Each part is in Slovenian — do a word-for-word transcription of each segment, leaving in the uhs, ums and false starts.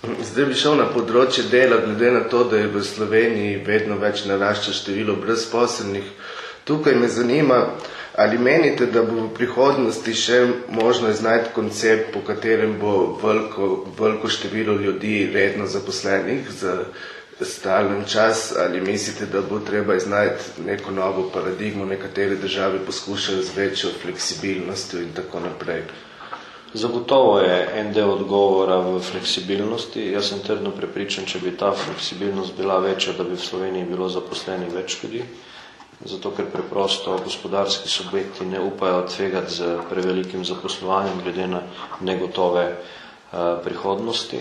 Zdaj bi šel na področje dela, glede na to, da je v Sloveniji vedno več narašča število brezposelnih. Tukaj me zanima, ali menite, da bo v prihodnosti še možno iznajti koncept, po katerem bo veliko, veliko število ljudi redno zaposlenih za stalen čas, ali mislite, da bo treba iznajti neko novo paradigmo, nekatere države poskušajo z večjo fleksibilnostjo in tako naprej? Zagotovo je en del odgovora v fleksibilnosti. Jaz sem trdno prepričan, če bi ta fleksibilnost bila večja, da bi v Sloveniji bilo zaposlenih več ljudi, zato ker preprosto gospodarski subjekti ne upajo tvegati z prevelikim zaposlovanjem glede na negotove uh, prihodnosti.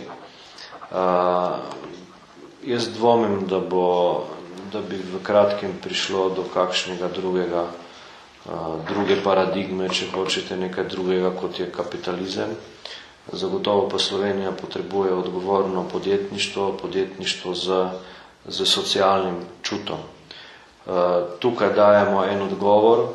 Uh, jaz dvomim, da, bo, da bi v kratkem prišlo do kakšnega drugega druge paradigme, če hočete nekaj drugega, kot je kapitalizem. Zagotovo pa Slovenija potrebuje odgovorno podjetništvo, podjetništvo z, z socialnim čutom. Tukaj dajemo en odgovor,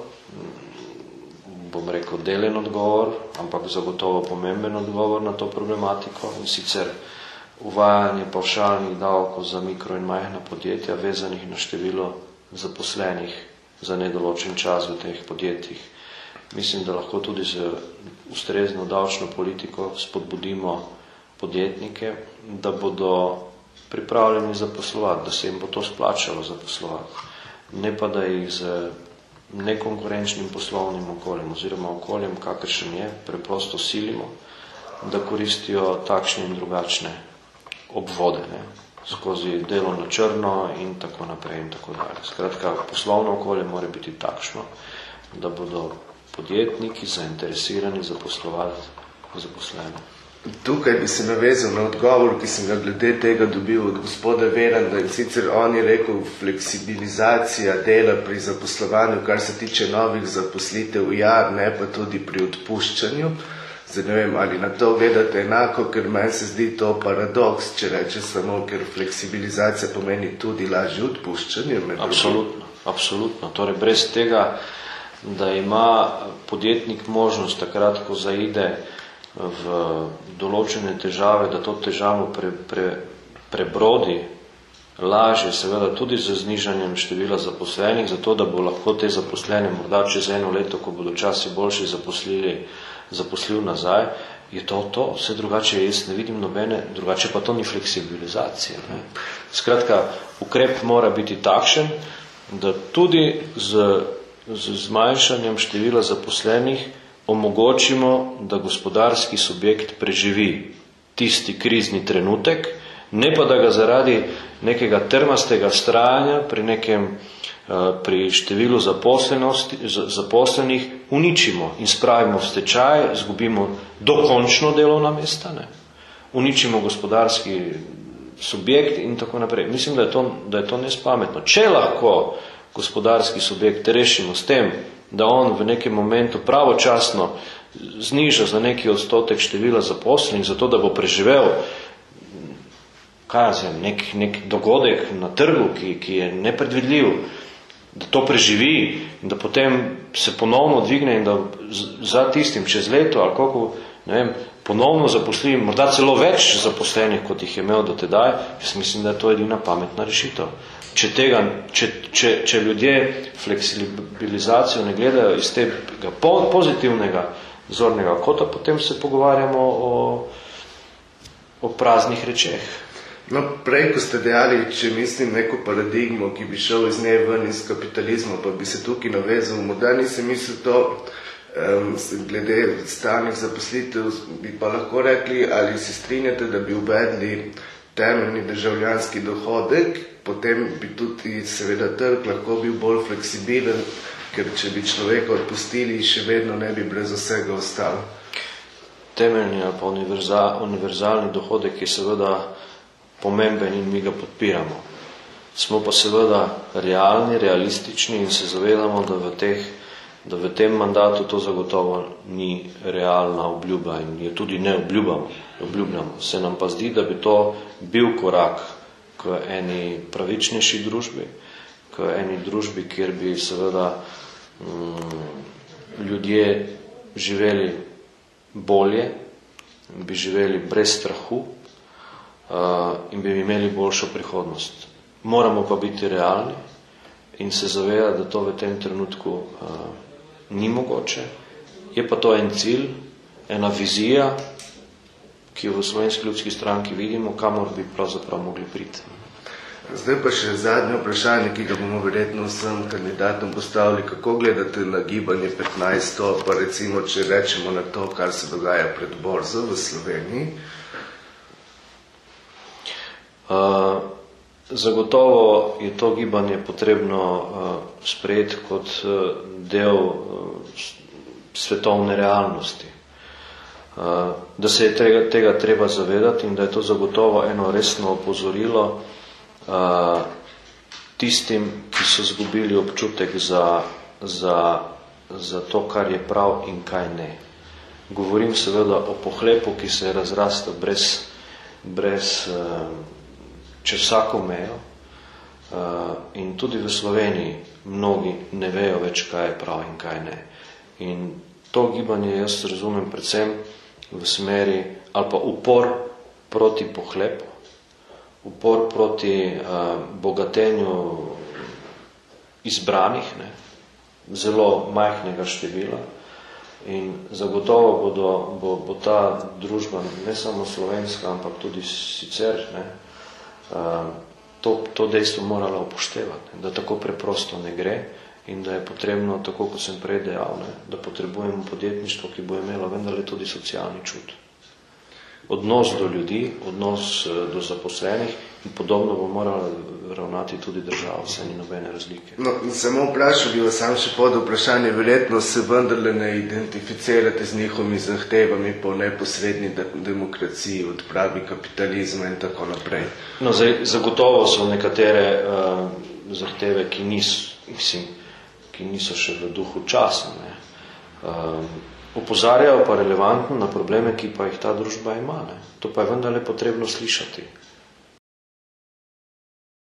bom rekel delen odgovor, ampak zagotovo pomemben odgovor na to problematiko, in sicer uvajanje pavšalnih davkov za mikro in majhna podjetja, vezanih na število zaposlenih za nedoločen čas v teh podjetjih. Mislim, da lahko tudi z ustrezno davčno politiko spodbudimo podjetnike, da bodo pripravljeni zaposlovati, da se jim bo to splačalo zaposlovati. Ne pa, da jih z nekonkurenčnim poslovnim okoljem oziroma okoljem, kakršen je, preprosto silimo, da koristijo takšne in drugačne obvode, ne? Skozi delo na črno in tako naprej in tako dalje. Skratka, poslovno okolje mora biti takšno, da bodo podjetniki zainteresirani zaposlovati zaposlene. Tukaj bi se navezal na odgovor, ki sem ga glede tega dobil od gospoda Veranda, in sicer on je rekel fleksibilizacija dela pri zaposlovanju, kar se tiče novih zaposlitev, ja, ne pa tudi pri odpuščanju. Zdaj ne vem, ali na to gledate enako, ker meni se zdi to paradoks, če reče samo, ker fleksibilizacija pomeni tudi lažje odpuščanje. Absolutno, absolutno. Torej, brez tega, da ima podjetnik možnost takrat, ko zaide v določene težave, da to težavo pre, pre, prebrodi lažje, seveda tudi z znižanjem števila zaposlenih, zato da bo lahko te zaposlene morda čez eno leto, ko bodo časi boljši zaposlili, zaposlil nazaj, je to to, vse drugače jaz ne vidim nobene, drugače pa to ni fleksibilizacija. Ne? Skratka, ukrep mora biti takšen, da tudi z, z zmanjšanjem števila zaposlenih omogočimo, da gospodarski subjekt preživi tisti krizni trenutek, ne pa da ga zaradi nekega trmastega vztrajanja pri nekem pri številu zaposlenih uničimo in spravimo v stečaj, izgubimo dokončno delovna mesta, ne? Uničimo gospodarski subjekt in tako naprej. Mislim, da je to, da je to nespametno. Če lahko gospodarski subjekt rešimo s tem, da on v nekem momentu pravočasno zniža za neki odstotek števila zaposlenih, zato da bo preživel kaj jaz vem, nek, nek dogodek na trgu, ki, ki je nepredvidljiv, da to preživi in da potem se ponovno dvigne in da za tistim čez leto ali koliko, ne vem, ponovno zaposli, morda celo več zaposlenih, kot jih je imel do tedaj, jaz mislim, da je to edina pametna rešitev. Če, tega, če, če, če ljudje fleksibilizacijo ne gledajo iz tega pozitivnega zornega kota, potem se pogovarjamo o, o praznih rečeh. No, prej, ko ste dejali, če mislim neko paradigmo, ki bi šel iz nje ven iz kapitalizma, pa bi se tukaj navezal, morda nisem mislil to, um, glede stalnih zaposlitev, bi pa lahko rekli, ali se strinjate, da bi uvedli temeljni državljanski dohodek, potem bi tudi seveda trg lahko bil bolj fleksibilen, ker če bi človeka odpustili, še vedno ne bi brez vsega ostalo. Temeljni ali pa univerzal, univerzalni dohodek je seveda pomemben in mi ga podpiramo. Smo pa seveda realni, realistični in se zavedamo, da v, teh, da v tem mandatu to zagotovo ni realna obljuba in je tudi ne obljubamo, obljubljamo. Se nam pa zdi, da bi to bil korak k eni pravičnejši družbi, k eni družbi, kjer bi seveda mm, ljudje živeli bolje, bi živeli brez strahu, in bi imeli boljšo prihodnost. Moramo pa biti realni in se zavedati, da to v tem trenutku uh, ni mogoče. Je pa to en cilj, ena vizija, ki jo v Slovenski ljudski stranki vidimo, kamor bi pravzaprav mogli priti. Zdaj pa še zadnje vprašanje, ki ga bomo verjetno vsem kandidatom postavili. Kako gledate na gibanje petnajsto, pa recimo, če rečemo na to, kar se dogaja pred borzo v Sloveniji? Uh, zagotovo je to gibanje potrebno uh, sprejeti kot uh, del uh, svetovne realnosti. Uh, da se je tega, tega treba zavedati in da je to zagotovo eno resno opozorilo uh, tistim, ki so zgubili občutek za, za, za to, kar je prav in kaj ne. Govorim seveda o pohlepu, ki se je razrastel brez, brez uh, čez vsako mejo uh, in tudi v Sloveniji mnogi ne vejo več, kaj je prav in kaj ne. In to gibanje jaz razumem predvsem v smeri ali pa upor proti pohlepu, upor proti uh, bogatenju izbranih, ne, zelo majhnega števila in zagotovo bodo, bo, bo ta družba ne samo slovenska, ampak tudi sicer, ne, Uh, to, to dejstvo morala upoštevati, da tako preprosto ne gre in da je potrebno, tako kot sem prej dejal, ne, da potrebujemo podjetništvo, ki bo imelo vendarle tudi socialni čut. Odnos do ljudi, odnos uh, do zaposlenih in podobno bo morala ravnati tudi država, vse ni nobene razlike. No, samo vprašal bi vas sam še pod vprašanje, verjetno se vendarle ne identificirate z njihovimi zahtevami po neposredni de demokraciji, odpravi kapitalizma in tako naprej. No, zdaj, zagotovo so nekatere uh, zahteve, ki niso, mislim, ki niso še v duhu časa. Ne. Uh, opozarjajo pa relevantno na probleme, ki pa jih ta družba ima. Ne. To pa je vendarle potrebno slišati.